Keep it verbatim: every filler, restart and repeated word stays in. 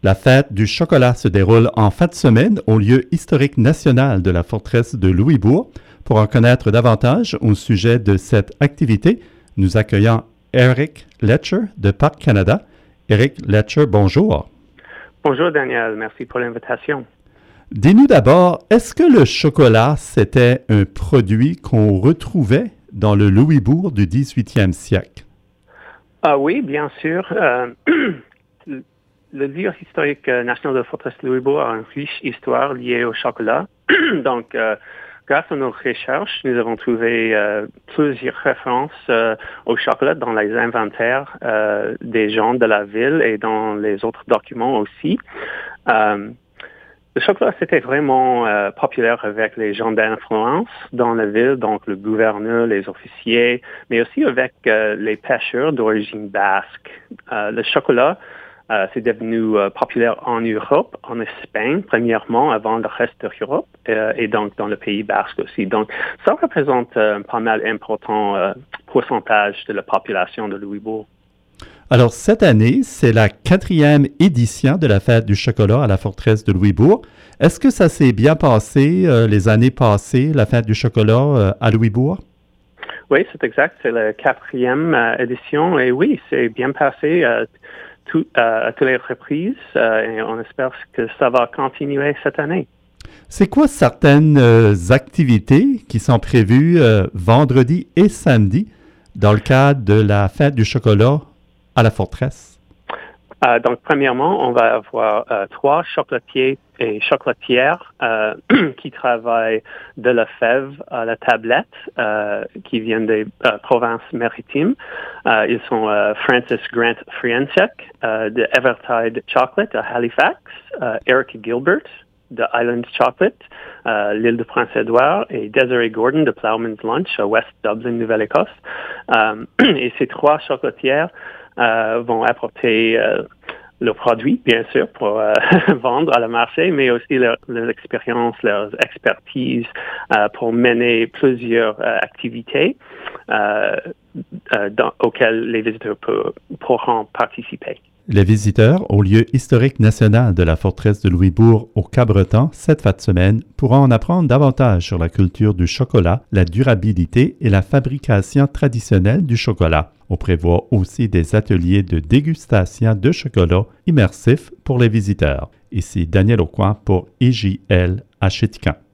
La fête du chocolat se déroule en fin de semaine au lieu historique national de la forteresse de Louisbourg. Pour en connaître davantage au sujet de cette activité, nous accueillons Eric Letcher de Parc Canada. Eric Letcher, bonjour. Bonjour Daniel, merci pour l'invitation. Dis-nous d'abord, est-ce que le chocolat, c'était un produit qu'on retrouvait dans le Louisbourg du dix-huitième siècle? Ah oui, bien sûr. Euh, le lieu historique national de la forteresse de Louisbourg a une riche histoire liée au chocolat. Donc, euh, grâce à nos recherches, nous avons trouvé euh, plusieurs références euh, au chocolat dans les inventaires euh, des gens de la ville et dans les autres documents aussi. Euh, le chocolat, c'était vraiment euh, populaire avec les gens d'influence dans la ville, donc le gouverneur, les officiers, mais aussi avec euh, les pêcheurs d'origine basque. Euh, le chocolat, Euh, c'est devenu euh, populaire en Europe, en Espagne, premièrement, avant le reste de l'Europe, euh, et donc dans le Pays basque aussi. Donc, ça représente euh, un pas mal important euh, pourcentage de la population de Louisbourg. Alors, cette année, c'est la quatrième édition de la fête du chocolat à la forteresse de Louisbourg. Est-ce que ça s'est bien passé euh, les années passées, la fête du chocolat euh, à Louisbourg? Oui, c'est exact. C'est la quatrième euh, édition, et oui, c'est bien passé. Euh, Tout, euh, à toutes les reprises euh, et on espère que ça va continuer cette année. C'est quoi certaines euh, activités qui sont prévues euh, vendredi et samedi dans le cadre de la fête du chocolat à la forteresse? Euh, donc, premièrement, on va avoir euh, trois chocolatiers et chocolatières euh, qui travaillent de la fève à la tablette, euh, qui viennent des euh, provinces maritimes. Euh, ils sont euh, Francis Grant Frienczek euh, de Evertide Chocolate à Halifax, euh, Eric Gilbert de Island Chocolate, euh, l'île de Prince-Édouard, et Desiree Gordon de Plowman's Lunch à West Dublin, Nouvelle-Écosse. Euh, et ces trois chocolatières Euh, vont apporter euh, leurs produits, bien sûr, pour euh, vendre à le marché, mais aussi leur, leur expérience, leur expertise euh, pour mener plusieurs euh, activités euh, euh, dans, auxquelles les visiteurs peut, pourront participer. Les visiteurs au lieu historique national de la forteresse de Louisbourg au Cabreton cette fin de semaine pourront en apprendre davantage sur la culture du chocolat, la durabilité et la fabrication traditionnelle du chocolat. On prévoit aussi des ateliers de dégustation de chocolat immersifs pour les visiteurs. Ici Daniel Aucoin pour I J L à Chéticamp.